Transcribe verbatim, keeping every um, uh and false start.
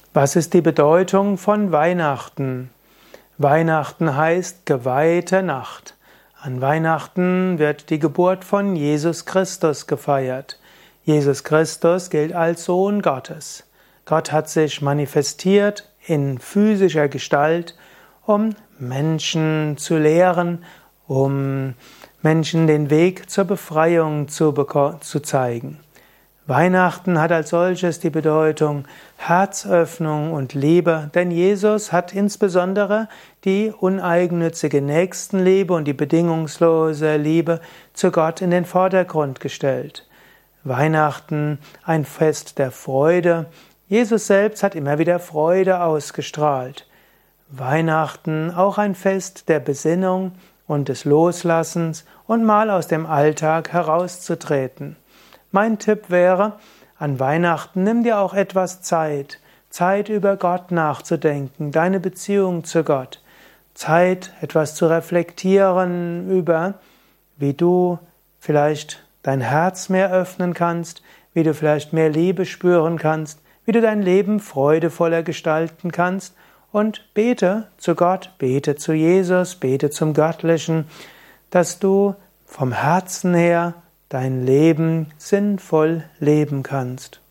Was ist die Bedeutung von Weihnachten? Weihnachten heißt geweihte Nacht. An Weihnachten wird die Geburt von Jesus Christus gefeiert. Jesus Christus gilt als Sohn Gottes. Gott hat sich manifestiert in physischer Gestalt, um Menschen zu lehren, um Menschen den Weg zur Befreiung zu, zu zeigen. Weihnachten hat als solches die Bedeutung Herzöffnung und Liebe, denn Jesus hat insbesondere die uneigennützige Nächstenliebe und die bedingungslose Liebe zu Gott in den Vordergrund gestellt. Weihnachten ein Fest der Freude. Jesus selbst hat immer wieder Freude ausgestrahlt. Weihnachten auch ein Fest der Besinnung und des Loslassens und mal aus dem Alltag herauszutreten. Mein Tipp wäre, an Weihnachten nimm dir auch etwas Zeit, Zeit über Gott nachzudenken, deine Beziehung zu Gott, Zeit, etwas zu reflektieren über, wie du vielleicht dein Herz mehr öffnen kannst, wie du vielleicht mehr Liebe spüren kannst, wie du dein Leben freudevoller gestalten kannst und bete zu Gott, bete zu Jesus, bete zum Göttlichen, dass du vom Herzen her dein Leben sinnvoll leben kannst.